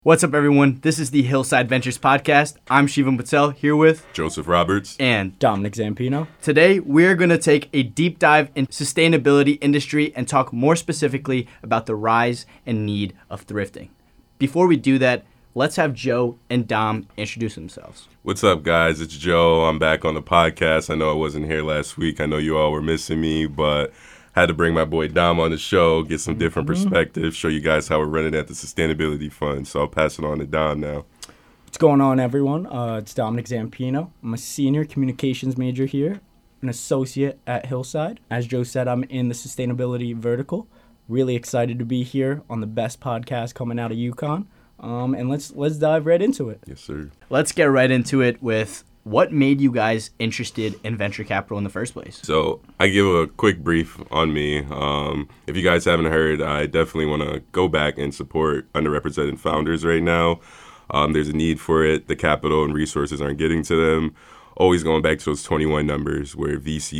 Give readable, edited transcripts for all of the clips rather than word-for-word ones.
What's up, everyone? This is the Hillside Ventures Podcast. I'm Shivam Patel, here with Joseph Roberts and Dominic Zampino. Today, we're going to take a deep dive in sustainability industry and talk more specifically about the rise and need of thrifting. Before we do that, let's have Joe and Dom introduce themselves. What's up, guys? It's Joe. I'm back on the podcast. I know I wasn't here last week. I know you all were missing me, but had to bring my boy Dom on the show, get some different perspectives, show you guys how we're running at the Sustainability Fund. So I'll pass it on to Dom now. What's going on, everyone? It's Dominic Zampino. I'm a senior communications major here, an associate at Hillside. As Joe said, I'm in the sustainability vertical. Really excited to be here on the best podcast coming out of UConn. And let's dive right into it. Yes, sir. Let's get right into it with what made you guys interested in venture capital in the first place? So I give a quick brief on me. If you guys haven't heard, I definitely want to go back and support underrepresented founders right now. There's a need for it. The capital and resources aren't getting to them. Always going back to those 21 numbers where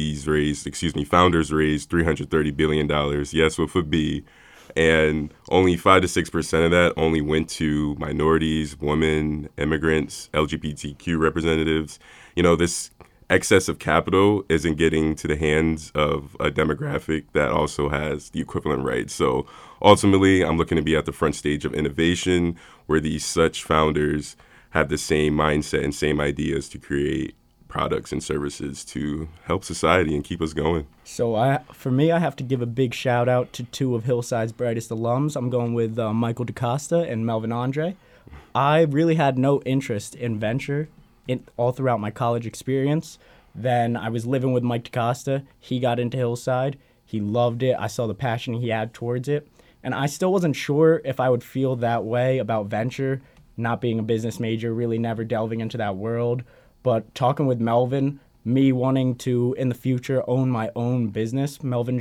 founders raised $330 billion. Yes, with a B. And only 5 to 6% of that only went to minorities, women, immigrants, LGBTQ representatives. You know, this excess of capital isn't getting to the hands of a demographic that also has the equivalent rights. So ultimately, I'm looking to be at the front stage of innovation where these such founders have the same mindset and same ideas to create products and services to help society and keep us going. So for me, I have to give a big shout out to two of Hillside's brightest alums. I'm going with Michael DaCosta and Melvin Andre. I really had no interest in venture all throughout my college experience. Then I was living with Mike DaCosta. He got into Hillside. He loved it. I saw the passion he had towards it. And I still wasn't sure if I would feel that way about venture, not being a business major, really never delving into that world. But talking with Melvin, me wanting to, in the future, own my own business, Melvin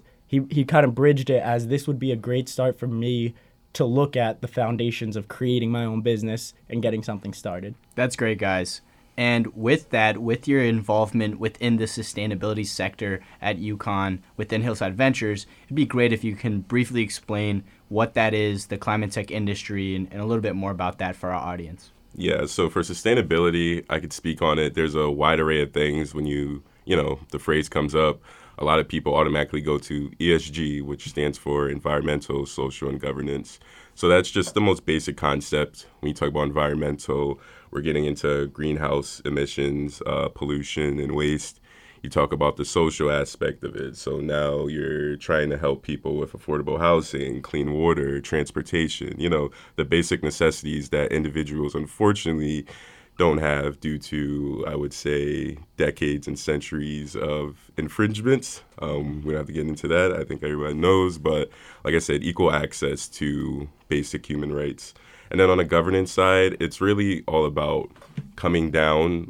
he kind of bridged it as this would be a great start for me to look at the foundations of creating my own business and getting something started. That's great, guys. And with that, with your involvement within the sustainability sector at UConn, within Hillside Ventures, it'd be great if you can briefly explain what that is, the climate tech industry, and a little bit more about that for our audience. Yeah, so for sustainability, I could speak on it. There's a wide array of things. When the phrase comes up, a lot of people automatically go to ESG, which stands for environmental, social, and governance. So that's just the most basic concept. When you talk about environmental, we're getting into greenhouse emissions, pollution, and waste. You talk about the social aspect of it. So now you're trying to help people with affordable housing, clean water, transportation, the basic necessities that individuals unfortunately don't have due to, I would say, decades and centuries of infringements. We don't have to get into that. I think everyone knows. But like I said, equal access to basic human rights. And then on the governance side, it's really all about coming down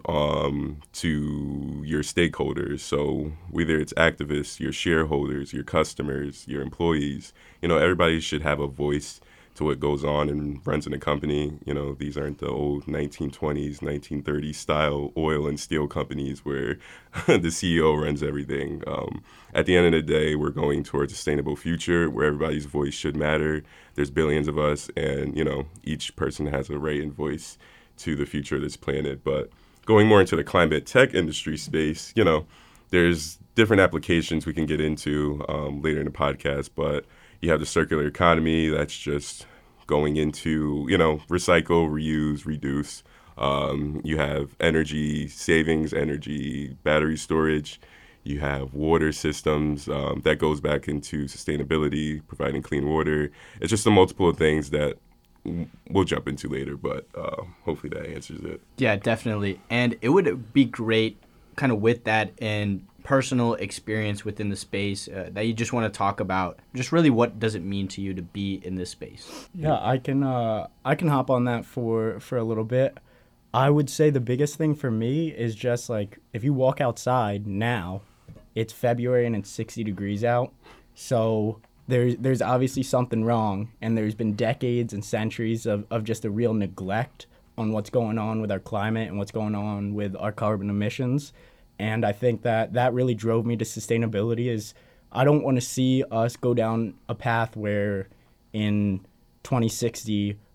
to your stakeholders. So whether it's activists, your shareholders, your customers, your employees, everybody should have a voice to what goes on and runs in a company. These aren't the old 1920s, 1930s style oil and steel companies where the CEO runs everything. At the end of the day, we're going towards a sustainable future where everybody's voice should matter. There's billions of us, and, each person has a right and voice to the future of this planet. But going more into the climate tech industry space, there's different applications we can get into later in the podcast, but you have the circular economy that's just going into, recycle, reuse, reduce. You have energy savings, energy battery storage. You have water systems that goes back into sustainability, providing clean water. It's just a multiple of things that we'll jump into later, but hopefully that answers it. Yeah, definitely. And it would be great kind of with that and personal experience within the space that you just want to talk about. Just really, what does it mean to you to be in this space? Yeah, I can hop on that for a little bit. I would say the biggest thing for me is just like if you walk outside now, it's February and it's 60 degrees out. So there's obviously something wrong, and there's been decades and centuries of just a real neglect on what's going on with our climate and what's going on with our carbon emissions. And I think that really drove me to sustainability is I don't want to see us go down a path where in 2060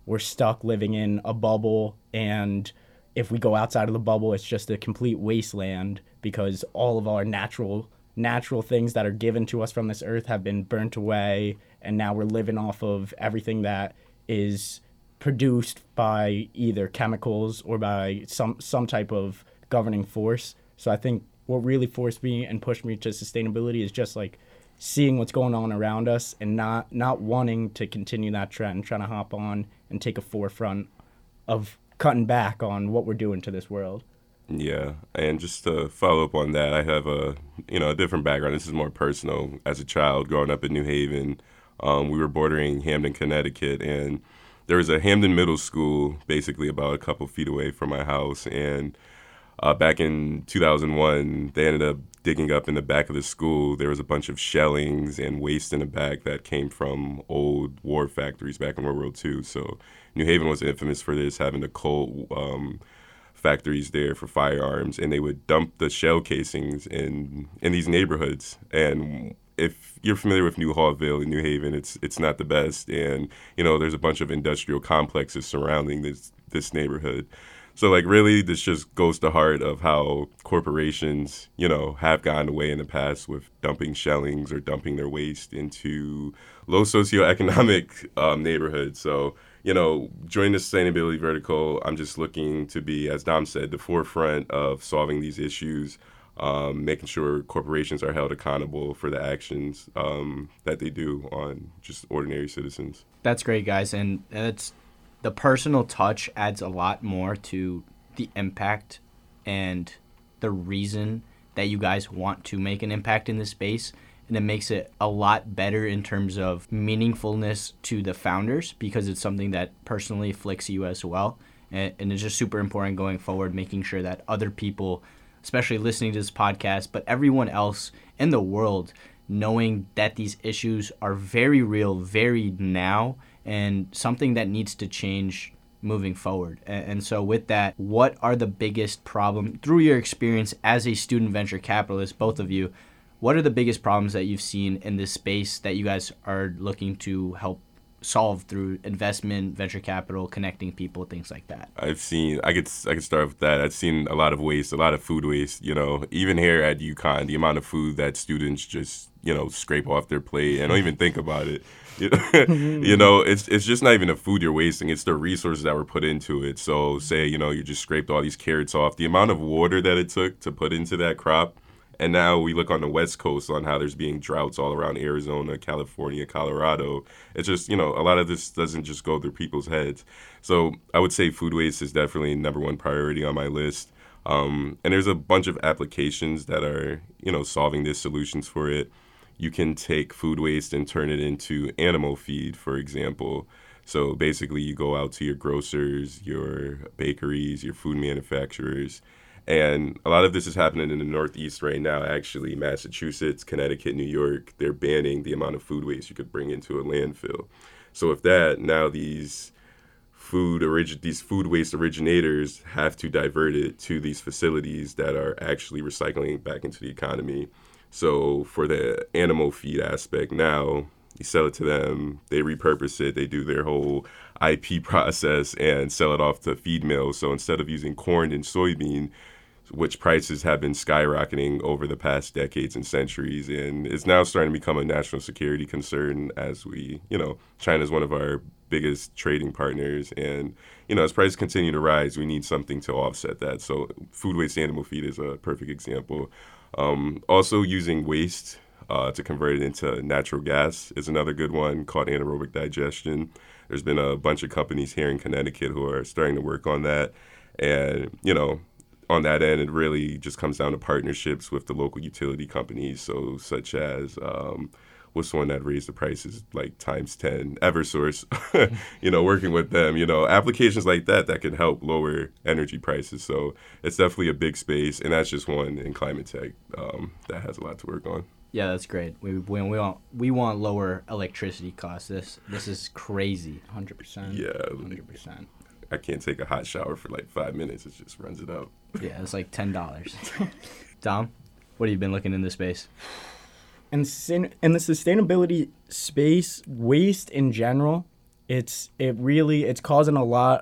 we're stuck living in a bubble, and if we go outside of the bubble, it's just a complete wasteland because all of our natural things that are given to us from this earth have been burnt away, and now we're living off of everything that is produced by either chemicals or by some type of governing force. So I think what really forced me and pushed me to sustainability is just like seeing what's going on around us and not wanting to continue that trend, trying to hop on and take a forefront of cutting back on what we're doing to this world. Yeah, and just to follow up on that, I have a different background. This is more personal. As a child, growing up in New Haven, we were bordering Hamden, Connecticut, and there was a Hamden Middle School basically about a couple feet away from my house. And back in 2001, they ended up digging up in the back of the school. There was a bunch of shellings and waste in the back that came from old war factories back in World War II. So New Haven was infamous for this, having the Colt factories there for firearms, and they would dump the shell casings in these neighborhoods. And if you're familiar with New Hallville in New Haven, it's not the best. And, there's a bunch of industrial complexes surrounding this neighborhood. So, really, this just goes to heart of how corporations, have gotten away in the past with dumping shellings or dumping their waste into low socioeconomic neighborhoods. So, joining the sustainability vertical, I'm just looking to be, as Dom said, the forefront of solving these issues, making sure corporations are held accountable for the actions that they do on just ordinary citizens. That's great, guys. And it's the personal touch adds a lot more to the impact and the reason that you guys want to make an impact in this space. And it makes it a lot better in terms of meaningfulness to the founders because it's something that personally afflicts you as well. And it's just super important going forward, making sure that other people, especially listening to this podcast, but everyone else in the world, knowing that these issues are very real, very now, and something that needs to change moving forward. And so with that, what are the biggest problems, through your experience as a student venture capitalist, both of you, what are the biggest problems that you've seen in this space that you guys are looking to help solve through investment, venture capital, connecting people, things like that? I could start with that. I've seen a lot of waste, a lot of food waste, even here at UConn, the amount of food that students just, scrape off their plate and don't even think about it. It's just not even the food you're wasting. It's the resources that were put into it. So say, you just scraped all these carrots off. The amount of water that it took to put into that crop. And now we look on the West Coast on how there's being droughts all around Arizona, California, Colorado. It's just, a lot of this doesn't just go through people's heads. So I would say food waste is definitely number one priority on my list. And there's a bunch of applications that are, solving these solutions for it. You can take food waste and turn it into animal feed, for example. So basically you go out to your grocers, your bakeries, your food manufacturers, and a lot of this is happening in the Northeast right now, actually. Massachusetts, Connecticut, New York, they're banning the amount of food waste you could bring into a landfill. So with that, now these food waste originators have to divert it to these facilities that are actually recycling back into the economy. So for the animal feed aspect now, you sell it to them, they repurpose it, they do their whole IP process and sell it off to feed mills. So instead of using corn and soybean, which prices have been skyrocketing over the past decades and centuries, and is now starting to become a national security concern as we, China is one of our biggest trading partners, and, as prices continue to rise, we need something to offset that. So food waste animal feed is a perfect example. Also using waste to convert it into natural gas is another good one called anaerobic digestion. There's been a bunch of companies here in Connecticut who are starting to work on that, and, on that end, it really just comes down to partnerships with the local utility companies. So such as, what's the one that raised the prices like times 10? Eversource, working with them, applications like that can help lower energy prices. So it's definitely a big space. And that's just one in climate tech that has a lot to work on. Yeah, that's great. We want lower electricity costs. This is crazy. 100%. Yeah. 100%. I can't take a hot shower for like 5 minutes. It just runs it up. Yeah, it's like $10. Dom, what have you been looking in this space? In the sustainability space, waste in general It's causing a lot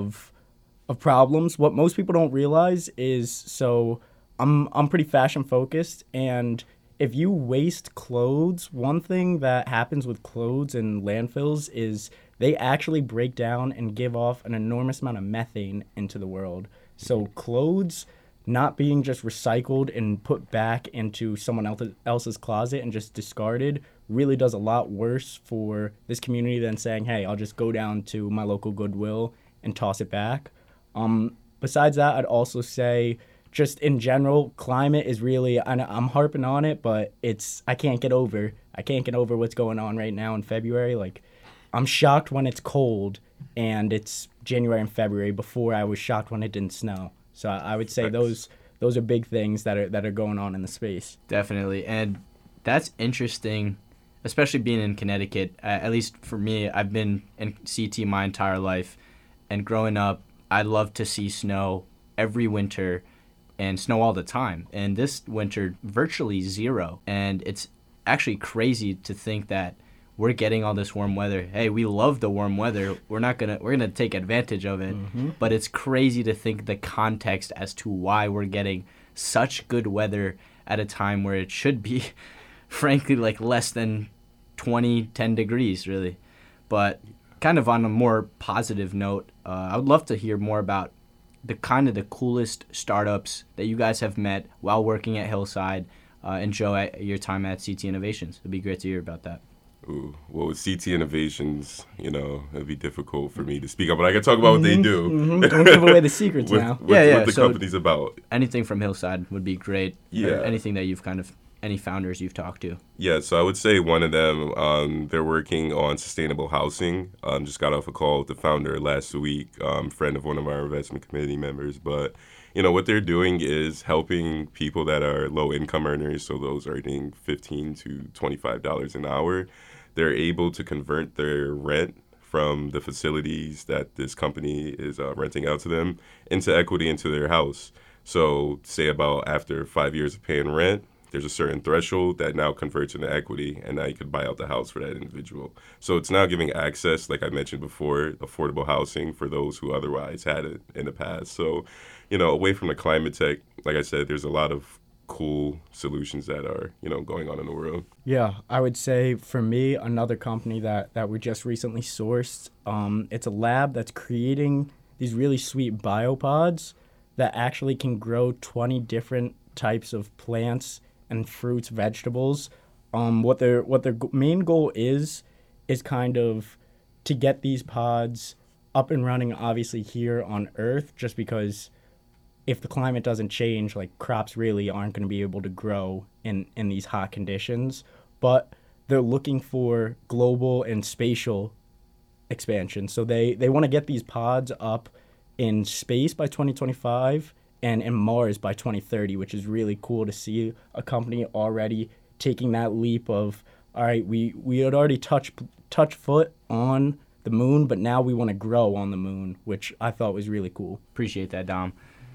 of problems. What most people don't realize is, so I'm pretty fashion focused, and if you waste clothes, one thing that happens with clothes in landfills is they actually break down and give off an enormous amount of methane into the world. So clothes not being just recycled and put back into someone else's closet and just discarded really does a lot worse for this community than saying, hey, I'll just go down to my local Goodwill and toss it back. Besides that, I'd also say just in general, climate is really, I'm harping on it, but I can't get over what's going on right now in February. Like, I'm shocked when it's cold and it's January and February. Before, I was shocked when it didn't snow. So I would say those are big things that are going on in the space. Definitely. And that's interesting, especially being in Connecticut. At least for me, I've been in CT my entire life. And growing up, I love to see snow every winter and snow all the time. And this winter, virtually zero. And it's actually crazy to think that we're getting all this warm weather. Hey, we love the warm weather. We're gonna take advantage of it. Mm-hmm. But it's crazy to think the context as to why we're getting such good weather at a time where it should be, frankly, like less than 10 degrees, really. But kind of on a more positive note, I would love to hear more about the coolest startups that you guys have met while working at Hillside, and Joe, at your time at CT Innovations. It'd be great to hear about that. Ooh, well, with CT Innovations, it'd be difficult for me to speak up, but I can talk about what they do. Mm-hmm. Don't give away the secrets now. What the company's about. Anything from Hillside would be great. Yeah. Or anything that you've any founders you've talked to. Yeah, so I would say one of them, they're working on sustainable housing. Just got off a call with the founder last week, friend of one of our investment committee members. But, what they're doing is helping people that are low-income earners, so those earning $15 to $25 an hour. They're able to convert their rent from the facilities that this company is renting out to them into equity into their house. So say about after 5 years of paying rent, there's a certain threshold that now converts into equity, and now you could buy out the house for that individual. So it's now giving access, like I mentioned before, affordable housing for those who otherwise had it in the past. So, away from the climate tech, like I said, there's a lot of cool solutions that are, going on in the world. Yeah, I would say for me, another company that we just recently sourced, it's a lab that's creating these really sweet biopods that actually can grow 20 different types of plants and fruits, vegetables. What their main goal is kind of to get these pods up and running, obviously here on Earth, just because if the climate doesn't change, like, crops really aren't going to be able to grow in these hot conditions. But they're looking for global and spatial expansion. So they want to get these pods up in space by 2025 and in Mars by 2030, which is really cool to see a company already taking that leap of, all right, we had already touched foot on the moon, but now we want to grow on the moon, which I thought was really cool. Appreciate that, Dom.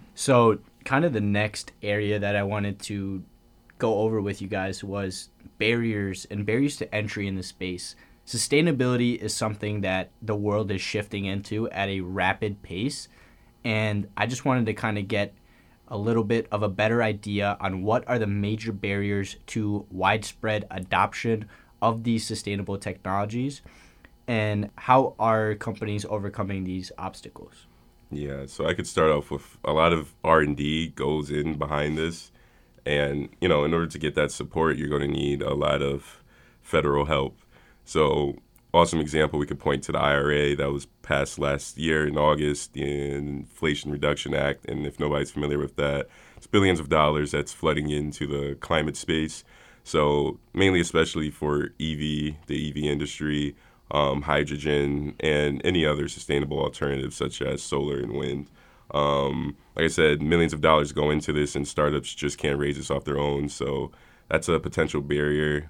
So kind of the next area that I wanted to go over with you guys was barriers to entry in the space. Sustainability is something that the world is shifting into at a rapid pace, and I just wanted to kind of get a little bit of a better idea on what are the major barriers to widespread adoption of these sustainable technologies, and how are companies overcoming these obstacles? Yeah, so I could start off with a lot of R&D goes in behind this. And, in order to get that support, you're going to need a lot of federal help. So awesome example, we could point to the IRA that was passed last year in August, the Inflation Reduction Act. And if nobody's familiar with that, it's billions of dollars that's flooding into the climate space. So mainly especially for the EV industry, hydrogen, and any other sustainable alternatives such as solar and wind. Like I said, millions of dollars go into this, and startups just can't raise this off their own. So that's a potential barrier.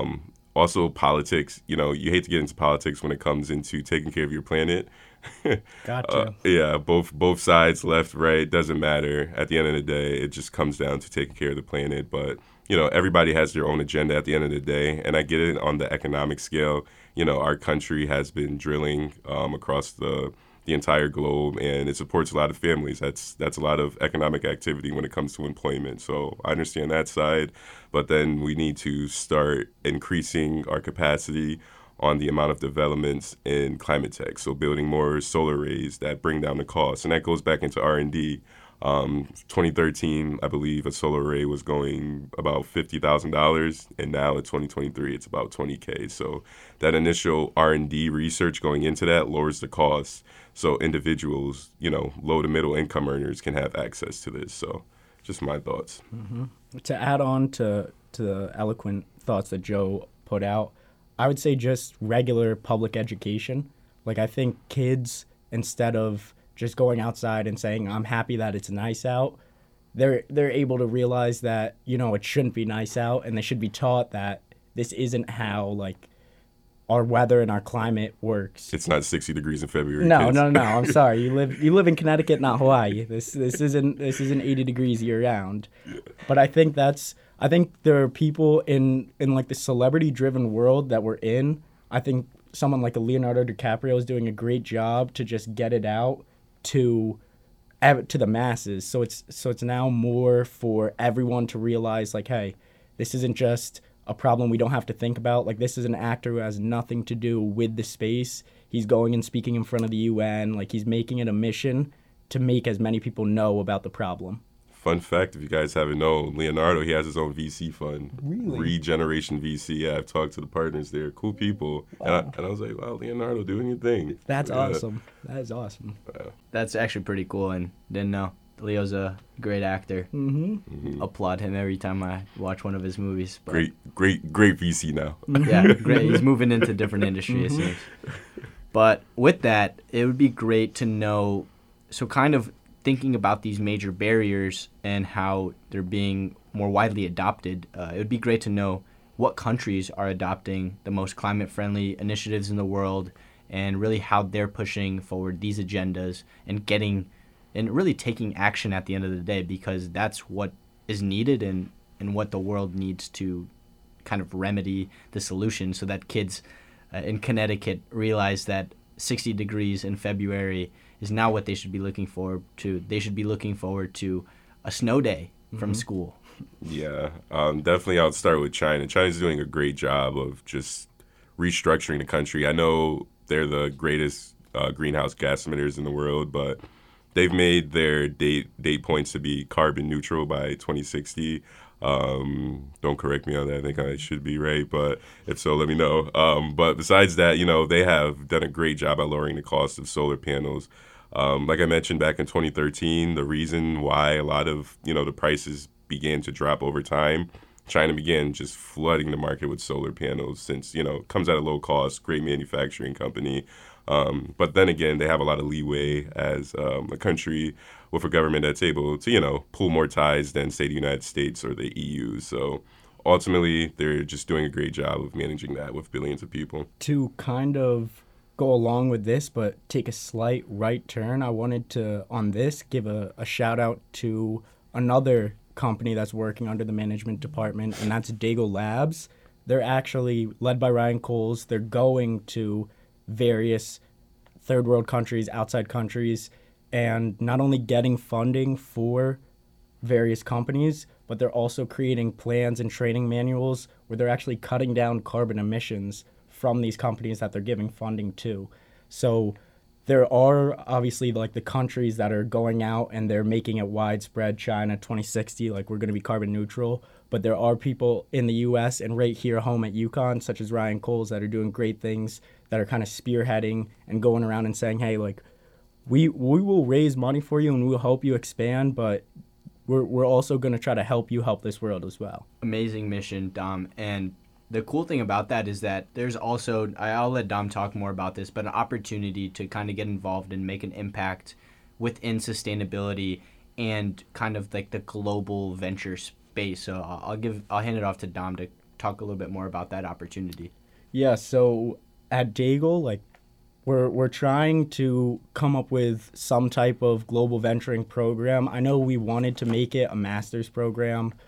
Also, politics. You hate to get into politics when it comes into taking care of your planet. Gotcha. Yeah, both sides, left, right, doesn't matter. At the end of the day, it just comes down to taking care of the planet. But everybody has their own agenda at the end of the day. And I get it on the economic scale. Our country has been drilling across the entire globe, and it supports a lot of families. That's a lot of economic activity when it comes to employment. So I understand that side, but then we need to start increasing our capacity on the amount of developments in climate tech. So building more solar arrays that bring down the cost, and that goes back into R&D. 2013, I believe a solar array was going about $50,000, and now in 2023, it's about $20K. So that initial R&D research going into that lowers the cost. So individuals, low to middle income earners can have access to this. So just my thoughts. Mm-hmm. To add on to the eloquent thoughts that Joe put out, I would say just regular public education. Like, I think kids, instead of just going outside and saying, I'm happy that it's nice out, they're able to realize that, it shouldn't be nice out, and they should be taught that this isn't how, like, our weather and our climate works. It's not 60 degrees in February. No. I'm sorry. You live in Connecticut, not Hawaii. This isn't 80 degrees year round. But I think there are people in like the celebrity driven world that we're in. I think someone like a Leonardo DiCaprio is doing a great job to just get it out to the masses. So it's now more for everyone to realize, like, hey, this isn't just a problem we don't have to think about. Like, this is an actor who has nothing to do with the space. He's going and speaking in front of the UN. Like, he's making it a mission to make as many people know about the problem. Fun fact, if you guys haven't known, Leonardo, he has his own VC fund. Really? Regeneration VC. Yeah, I've talked to the partners there. Cool people. Wow. And I was like, wow, Leonardo, doing your thing. That's awesome. That is awesome. That's actually pretty cool, and didn't know. Leo's a great actor. Mm-hmm. Applaud him every time I watch one of his movies. But Great VC now. yeah, great. He's moving into different industry, it seems. But with that, it would be great to know, so kind of thinking about these major barriers and how they're being more widely adopted, it would be great to know what countries are adopting the most climate-friendly initiatives in the world, and really how they're pushing forward these agendas and really taking action at the end of the day, because that's what is needed and what the world needs to kind of remedy the solution, so that kids in Connecticut realize that 60 degrees in February is not what they should be looking forward to. They should be looking forward to a snow day from school. Yeah, definitely I'll start with China. China's doing a great job of just restructuring the country. I know they're the greatest greenhouse gas emitters in the world, but they've made their date points to be carbon neutral by 2060. Don't correct me on that. I think I should be right, but if so, let me know. But besides that, they have done a great job at lowering the cost of solar panels. Like I mentioned back in 2013, the reason why a lot of, the prices began to drop over time, China began just flooding the market with solar panels since, it comes at a low cost, great manufacturing company. But then again, they have a lot of leeway as a country with a government that's able to, pull more ties than, say, the United States or the EU. So ultimately, they're just doing a great job of managing that with billions of people. To kind of go along with this, but take a slight right turn, I wanted to, on this, give a shout out to another company that's working under the management department, and that's Dago Labs. They're actually led by Ryan Coles. They're going to various third world countries, outside countries, and not only getting funding for various companies, but they're also creating plans and training manuals where they're actually cutting down carbon emissions from these companies that they're giving funding to. So there are obviously like the countries that are going out and they're making it widespread. China 2060, like we're going to be carbon neutral. But there are people in the U.S. and right here home at UConn, such as Ryan Coles, that are doing great things, that are kind of spearheading and going around and saying, hey, like we will raise money for you and we'll help you expand, but we're also going to try to help you help this world as well. Amazing mission, Dom. And the cool thing about that is that there's also, I'll let Dom talk more about this, but an opportunity to kind of get involved and make an impact within sustainability and kind of like the global venture space. So I'll hand it off to Dom to talk a little bit more about that opportunity. Yeah, so at Dago, like we're trying to come up with some type of global venturing program. I know we wanted to make it a master's program,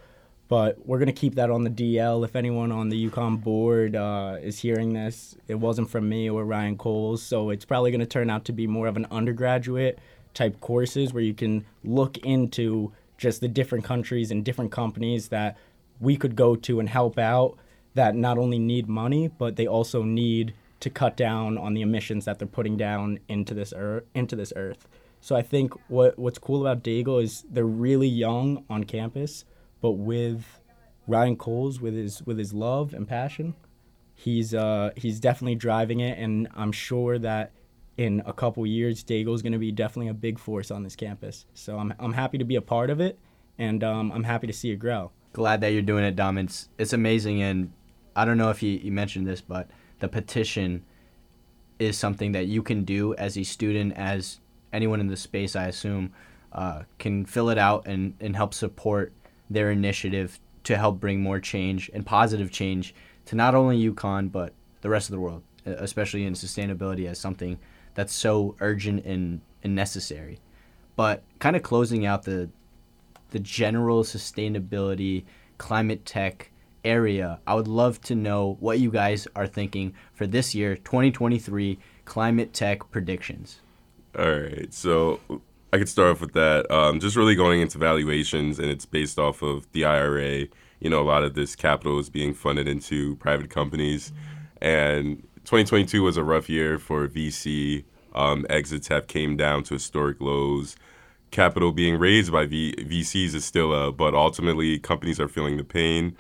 But we're going to keep that on the DL. If anyone on the UConn board is hearing this, it wasn't from me or Ryan Coles. So it's probably going to turn out to be more of an undergraduate type courses where you can look into just the different countries and different companies that we could go to and help out that not only need money, but they also need to cut down on the emissions that they're putting down into this earth. So I think what's cool about Daigle is they're really young on campus, but with Ryan Coles, with his love and passion, he's definitely driving it, and I'm sure that in a couple years, Daigle is going to be definitely a big force on this campus. So I'm happy to be a part of it, and I'm happy to see it grow. Glad that you're doing it, Dom. It's amazing, and I don't know if you mentioned this, but the petition is something that you can do as a student, as anyone in the space, I assume, can fill it out and help support their initiative to help bring more change and positive change to not only UConn, but the rest of the world, especially in sustainability as something that's so urgent and necessary. But kind of closing out the general sustainability, climate tech area, I would love to know what you guys are thinking for this year, 2023, climate tech predictions. All right, so I could start off with that. Just really going into valuations, and it's based off of the IRA. You know, a lot of this capital is being funded into private companies, and 2022 was a rough year for VC. Exits have came down to historic lows. Capital being raised by VCs is still up, but ultimately companies are feeling the pain.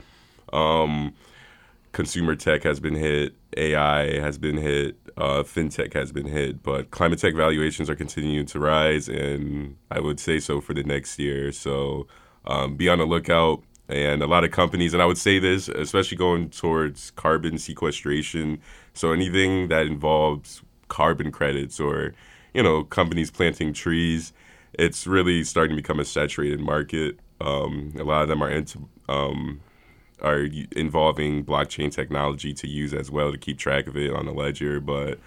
Consumer tech has been hit, AI has been hit, fintech has been hit, but climate tech valuations are continuing to rise, and I would say so for the next year. So be on the lookout. And a lot of companies, and I would say this, especially going towards carbon sequestration, so anything that involves carbon credits or, you know, companies planting trees, it's really starting to become a saturated market. A lot of them are involving blockchain technology to use as well to keep track of it on a ledger. But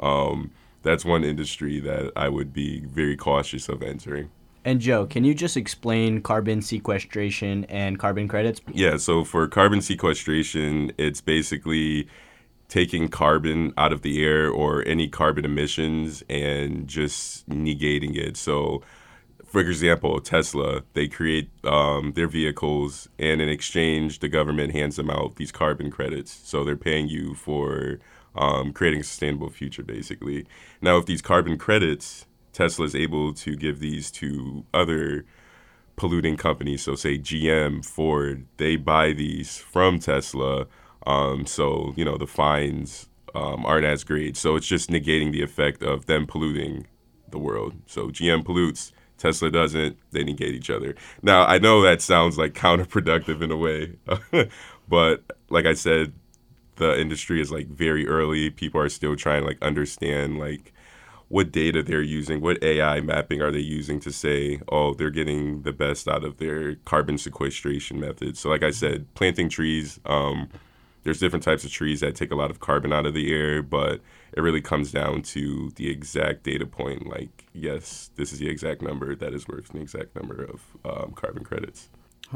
that's one industry that I would be very cautious of entering. And Joe, can you just explain carbon sequestration and carbon credits? Yeah, so for carbon sequestration, it's basically taking carbon out of the air or any carbon emissions and just negating it. So, for example, Tesla, they create their vehicles, and in exchange, the government hands them out these carbon credits. So they're paying you for creating a sustainable future, basically. Now, if these carbon credits, Tesla is able to give these to other polluting companies. So say GM, Ford, they buy these from Tesla. So, you know, the fines aren't as great. So it's just negating the effect of them polluting the world. So GM pollutes, Tesla doesn't, they negate each other. Now, I know that sounds like counterproductive in a way, but like I said, the industry is like very early. People are still trying to like understand like what data they're using, what AI mapping are they using to say, oh, they're getting the best out of their carbon sequestration methods. So like I said, planting trees, there's different types of trees that take a lot of carbon out of the air, but it really comes down to the exact data point. Like, yes, this is the exact number that is worth the exact number of carbon credits.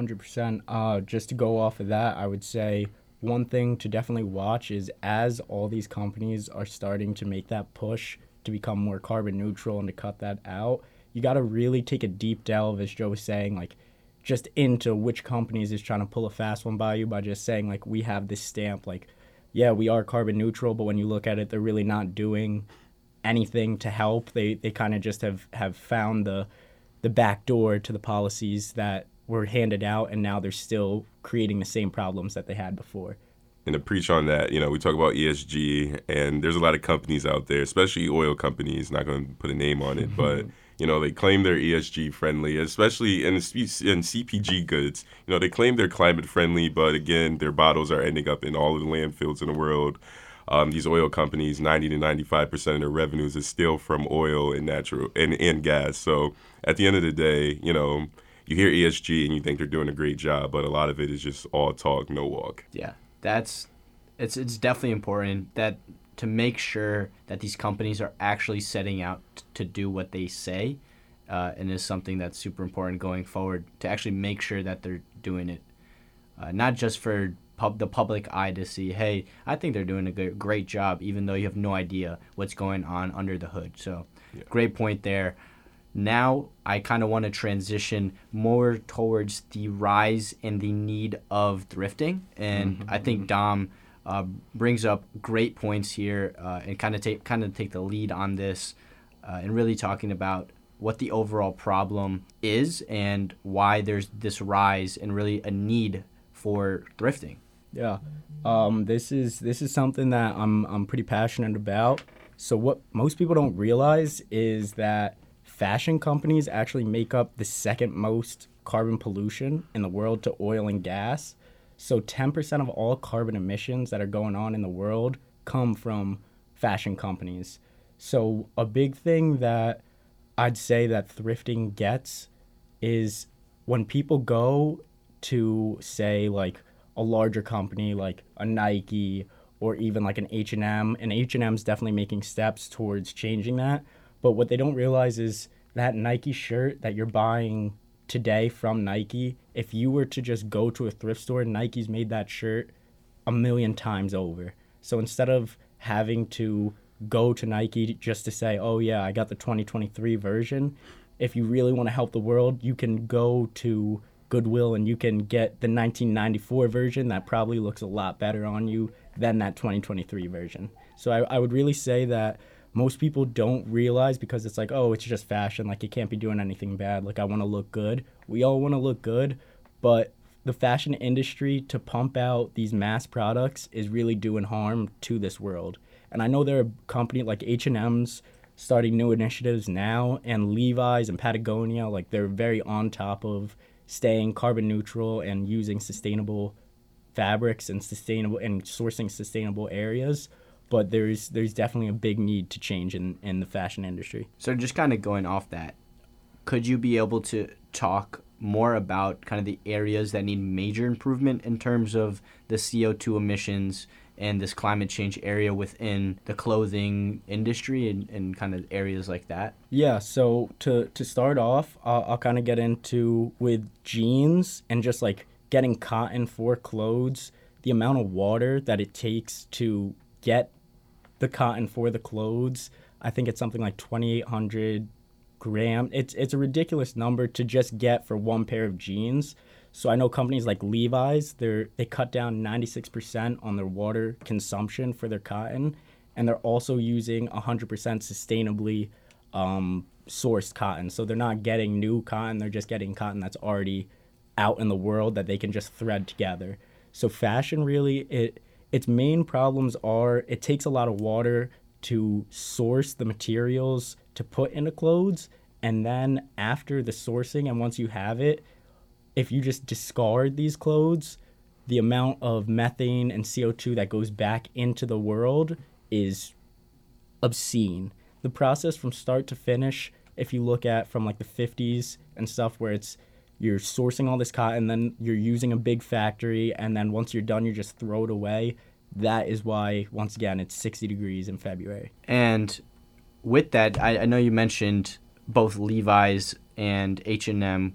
100%. Just to go off of that, I would say one thing to definitely watch is as all these companies are starting to make that push to become more carbon neutral and to cut that out, you got to really take a deep delve, as Joe was saying, like just into which companies is trying to pull a fast one by you by just saying like, we have this stamp, like, yeah, we are carbon neutral, but when you look at it, they're really not doing anything to help. They kind of just have found the back door to the policies that were handed out, and now they're still creating the same problems that they had before. And to preach on that, you know, we talk about ESG, and there's a lot of companies out there, especially oil companies, not going to put a name on it, but, you know, they claim they're ESG friendly, especially in CPG goods. You know, they claim they're climate friendly, but again, their bottles are ending up in all of the landfills in the world. These oil companies, 90 to 95% of their revenues is still from oil and natural and gas. So at the end of the day, you know, you hear ESG and you think they're doing a great job, but a lot of it is just all talk, no walk. Yeah. It's definitely important that to make sure that these companies are actually setting out to do what they say, and is something that's super important going forward to actually make sure that they're doing it not just for the public eye to see, hey, I think they're doing a great job, even though you have no idea what's going on under the hood. So, great point there. Now, I kind of want to transition more towards the rise and the need of thrifting. And I think Dom brings up great points here and kind of take the lead on this and really talking about what the overall problem is and why there's this rise and really a need for thrifting. Yeah, this is something that I'm pretty passionate about. So what most people don't realize is that fashion companies actually make up the second most carbon pollution in the world to oil and gas. So 10% of all carbon emissions that are going on in the world come from fashion companies. So a big thing that I'd say that thrifting gets is when people go to, say, like a larger company like a Nike or even like an H&M, and H&M's definitely making steps towards changing that. But what they don't realize is that Nike shirt that you're buying today from Nike, if you were to just go to a thrift store, Nike's made that shirt a million times over. So instead of having to go to Nike just to say, oh yeah, I got the 2023 version, if you really want to help the world, you can go to Goodwill and you can get the 1994 version that probably looks a lot better on you than that 2023 version. So I would really say that most people don't realize, because it's like, oh, it's just fashion, like you can't be doing anything bad, like I want to look good. We all want to look good, but the fashion industry to pump out these mass products is really doing harm to this world. And I know there are companies like H&M's starting new initiatives now, and Levi's and Patagonia, like they're very on top of staying carbon neutral and using sustainable fabrics and sourcing sustainable areas. But there's definitely a big need to change in the fashion industry. So just kind of going off that, could you be able to talk more about kind of the areas that need major improvement in terms of the CO2 emissions and this climate change area within the clothing industry and kind of areas like that? Yeah, so to start off, I'll kind of get into with jeans and just like getting cotton for clothes, the amount of water that it takes to get the cotton for the clothes. I think it's something like 2,800 grams. It's a ridiculous number to just get for one pair of jeans. So I know companies like Levi's, they cut down 96% on their water consumption for their cotton, and they're also using 100% sustainably sourced cotton. So they're not getting new cotton, they're just getting cotton that's already out in the world that they can just thread together. So fashion really, its main problems are it takes a lot of water to source the materials to put into clothes, and then after the sourcing and once you have it, if you just discard these clothes, the amount of methane and CO2 that goes back into the world is obscene. The process from start to finish, if you look at from like the 50s and stuff where you're sourcing all this cotton, then you're using a big factory, and then once you're done, you just throw it away. That is why, once again, it's 60 degrees in February. And with that, I know you mentioned both Levi's and H&M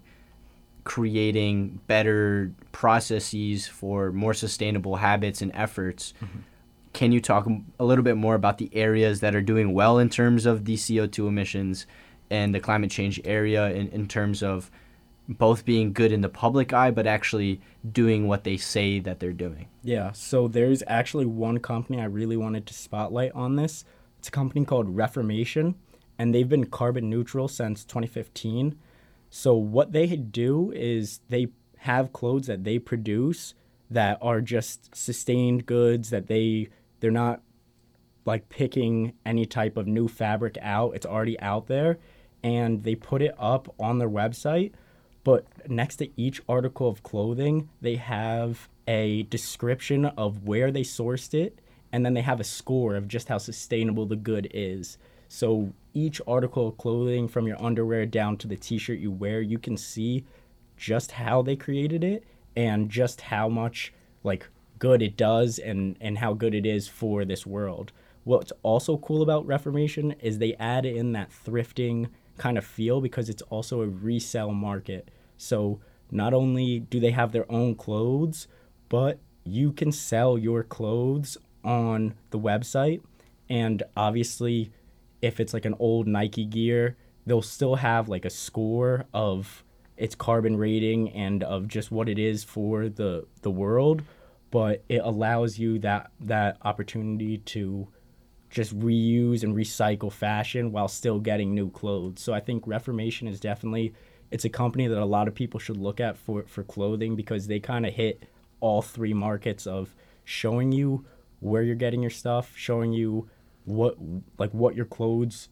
creating better processes for more sustainable habits and efforts. Mm-hmm. Can you talk a little bit more about the areas that are doing well in terms of the CO2 emissions and the climate change area in terms of both being good in the public eye, but actually doing what they say that they're doing? Yeah, so there's actually one company I really wanted to spotlight on this. It's a company called Reformation, and they've been carbon neutral since 2015. So what they do is they have clothes that they produce that are just sustained goods, that they're not like picking any type of new fabric out. It's already out there, and they put it up on their website. But next to each article of clothing, they have a description of where they sourced it, and then they have a score of just how sustainable the good is. So each article of clothing, from your underwear down to the t-shirt you wear, you can see just how they created it and just how much like good it does and how good it is for this world. What's also cool about Reformation is they add in that thrifting kind of feel because it's also a resale market. So not only do they have their own clothes, but you can sell your clothes on the website. And obviously, if it's like an old Nike gear, they'll still have like a score of its carbon rating and of just what it is for the world. But it allows you that opportunity to just reuse and recycle fashion while still getting new clothes. So I think Reformation is definitely, it's a company that a lot of people should look at for clothing, because they kind of hit all three markets of showing you where you're getting your stuff, showing you what your clothes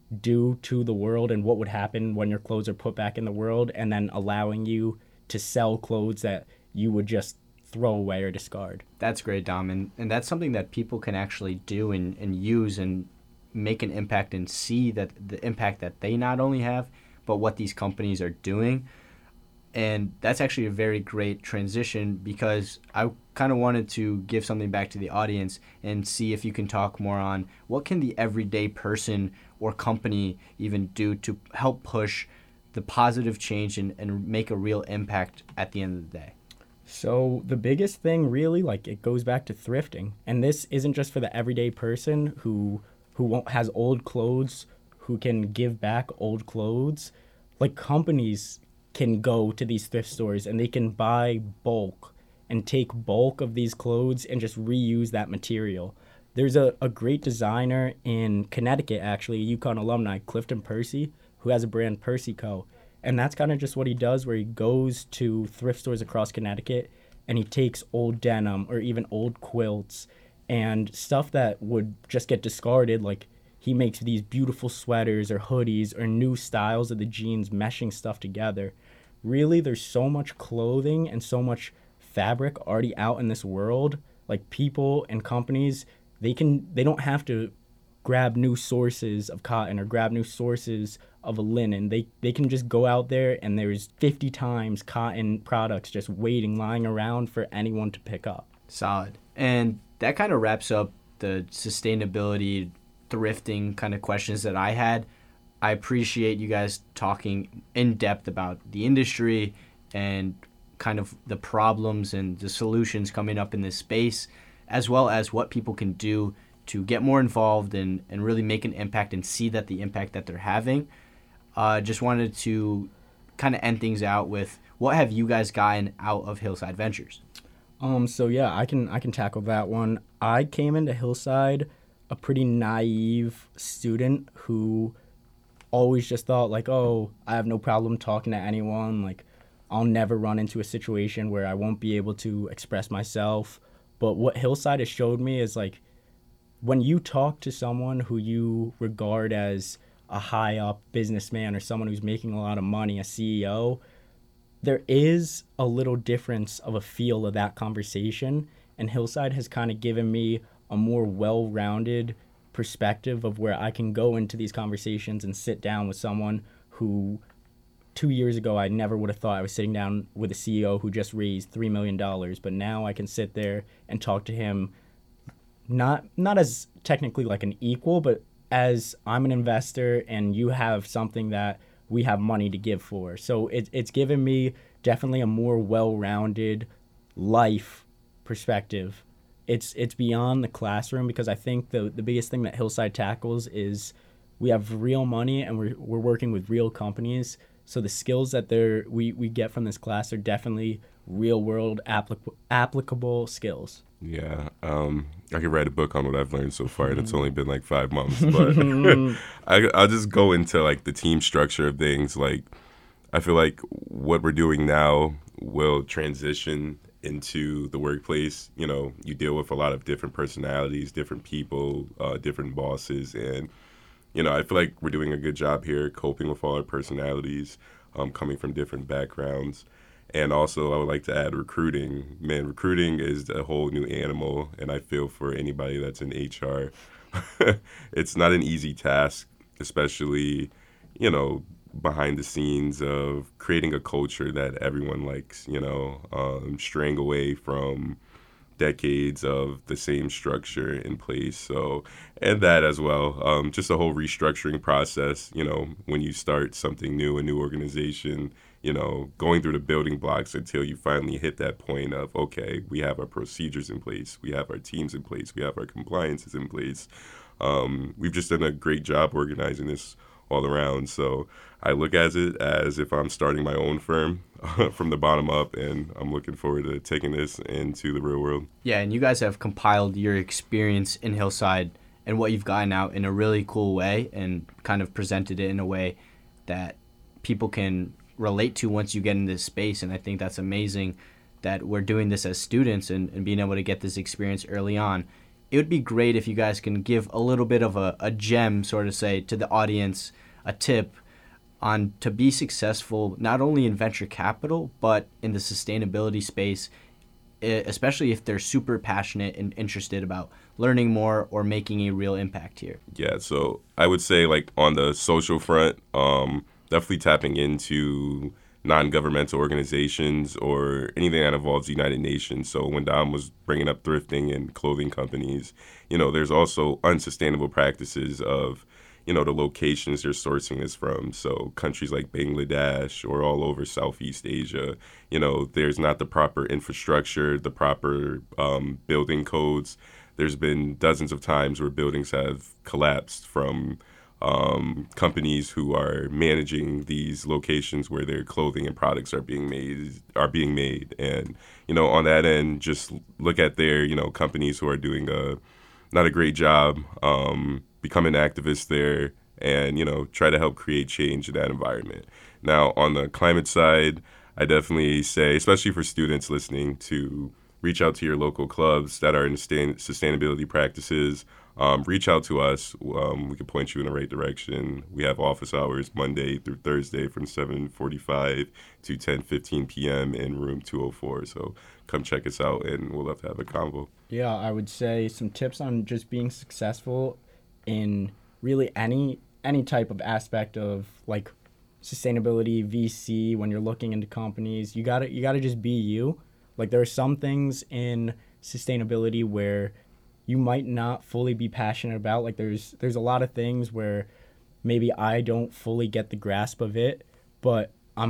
do to the world and what would happen when your clothes are put back in the world, and then allowing you to sell clothes that you would just throw away or discard. That's great, Dom. And that's something that people can actually do and use and make an impact and see that the impact that they not only have, but what these companies are doing. And that's actually a very great transition, because I kind of wanted to give something back to the audience and see if you can talk more on what can the everyday person or company even do to help push the positive change and make a real impact at the end of the day. So the biggest thing really, like, it goes back to thrifting. And this isn't just for the everyday person who has old clothes, who can give back old clothes. Like, companies can go to these thrift stores and they can buy bulk and take bulk of these clothes and just reuse that material. There's a great designer in Connecticut, actually, a UConn alumni, Clifton Percy, who has a brand, Percy Co. And that's kind of just what he does, where he goes to thrift stores across Connecticut and he takes old denim or even old quilts and stuff that would just get discarded. Like, he makes these beautiful sweaters or hoodies or new styles of the jeans, meshing stuff together. Really, there's so much clothing and so much fabric already out in this world. Like, people and companies, they don't have to grab new sources of cotton or grab new sources of a linen. They can just go out there and there's 50 times cotton products just waiting, lying around for anyone to pick up. Solid. And that kind of wraps up the sustainability, thrifting kind of questions that I had. I appreciate you guys talking in depth about the industry and kind of the problems and the solutions coming up in this space, as well as what people can do to get more involved and really make an impact and see that the impact that they're having. Just wanted to kind of end things out with, what have you guys gotten out of Hillside Ventures? So yeah, I can tackle that one. I came into Hillside a pretty naive student who always just thought, like, oh, I have no problem talking to anyone. Like, I'll never run into a situation where I won't be able to express myself. But what Hillside has showed me is, like, when you talk to someone who you regard as a high-up businessman or someone who's making a lot of money, a CEO, there is a little difference of a feel of that conversation. And Hillside has kind of given me a more well-rounded perspective of where I can go into these conversations and sit down with someone who 2 years ago I never would have thought I was sitting down with a CEO who just raised $3 million. But now I can sit there and talk to him not as technically like an equal, but as I'm an investor and you have something that we have money to give for. So it's given me definitely a more well-rounded life perspective. It's beyond the classroom, because I think the biggest thing that Hillside tackles is we have real money and we're working with real companies. So the skills that we get from this class are definitely real-world applicable skills. Yeah, I could write a book on what I've learned so far, and it's only been like 5 months. But I'll just go into like the team structure of things. Like, I feel like what we're doing now will transition into the workplace. You know, you deal with a lot of different personalities, different people, different bosses, and you know, I feel like we're doing a good job here coping with all our personalities, coming from different backgrounds. And also, I would like to add recruiting. Man, recruiting is a whole new animal, and I feel for anybody that's in HR. It's not an easy task, especially, you know, behind the scenes of creating a culture that everyone likes, you know, straying away from decades of the same structure in place. So, and that as well, just a whole restructuring process, when you start something new, a new organization, going through the building blocks until you finally hit that point of, okay, we have our procedures in place, we have our teams in place, we have our compliances in place. We've just done a great job organizing this all around. So I look at it as if I'm starting my own firm from the bottom up, and I'm looking forward to taking this into the real world. Yeah, and you guys have compiled your experience in Hillside and what you've gotten out in a really cool way and kind of presented it in a way that people can relate to once you get in this space. And I think that's amazing that we're doing this as students and being able to get this experience early on. It would be great if you guys can give a little bit of a gem, sort of say, to the audience, a tip on to be successful not only in venture capital, but in the sustainability space, especially if they're super passionate and interested about learning more or making a real impact here. Yeah, so I would say, like, on the social front, definitely tapping into non-governmental organizations or anything that involves the United Nations. So when Dom was bringing up thrifting and clothing companies, there's also unsustainable practices of, the locations they're sourcing this from. So countries like Bangladesh or all over Southeast Asia, there's not the proper infrastructure, the proper building codes. There's been dozens of times where buildings have collapsed from companies who are managing these locations where their clothing and products are being made. And, on that end, just look at their, companies who are doing not a great job, becoming activists there and, try to help create change in that environment. Now, on the climate side, I definitely say, especially for students listening, to reach out to your local clubs that are in sustainability practices. Reach out to us. We can point you in the right direction. We have office hours Monday through Thursday from 7:45 to 10:15 p.m. in room 204. So come check us out, and we'll love to have a convo. Yeah, I would say some tips on just being successful in really any type of aspect of, like, sustainability, VC. When you're looking into companies, you gotta just be you. Like, there are some things in sustainability where you might not fully be passionate about. Like, there's a lot of things where maybe I don't fully get the grasp of it, but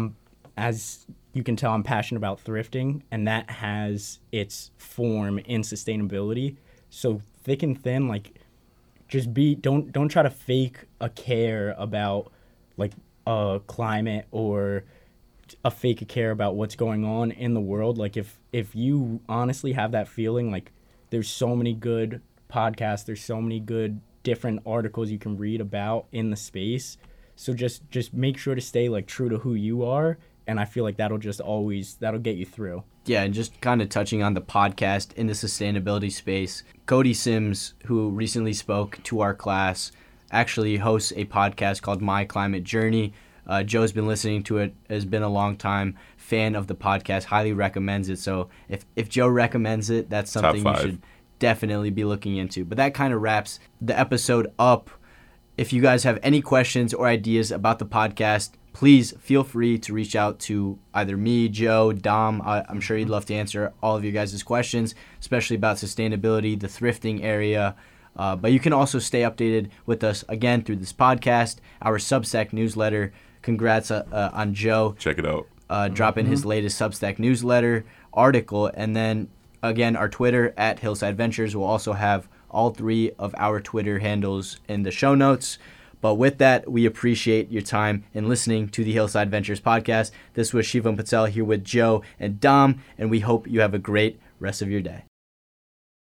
as you can tell, I'm passionate about thrifting, and that has its form in sustainability. So thick and thin, like, just don't try to fake a care about, like, climate or a fake care about what's going on in the world. Like, if you honestly have that feeling, like, there's so many good podcasts, there's so many good different articles you can read about in the space. So just make sure to stay, like, true to who you are, and I feel like that'll get you through. Yeah, and just kind of touching on the podcast in the sustainability space, Cody Sims, who recently spoke to our class, actually hosts a podcast called My Climate Journey. Joe's been listening to it, has been a long time fan of the podcast, highly recommends it. So if Joe recommends it, that's something you should definitely be looking into. But that kind of wraps the episode up. If you guys have any questions or ideas about the podcast, please feel free to reach out to either me, Joe, Dom. I'm sure he'd love to answer all of your guys' questions, especially about sustainability, the thrifting area. But you can also stay updated with us, again, through this podcast, our Substack newsletter. Congrats on Joe. Check it out. Dropping his latest Substack newsletter article. And then, again, our Twitter at Hillside Ventures will also have all three of our Twitter handles in the show notes. But with that, we appreciate your time in listening to the Hillside Ventures podcast. This was Shivam Patel here with Joe and Dom, and we hope you have a great rest of your day.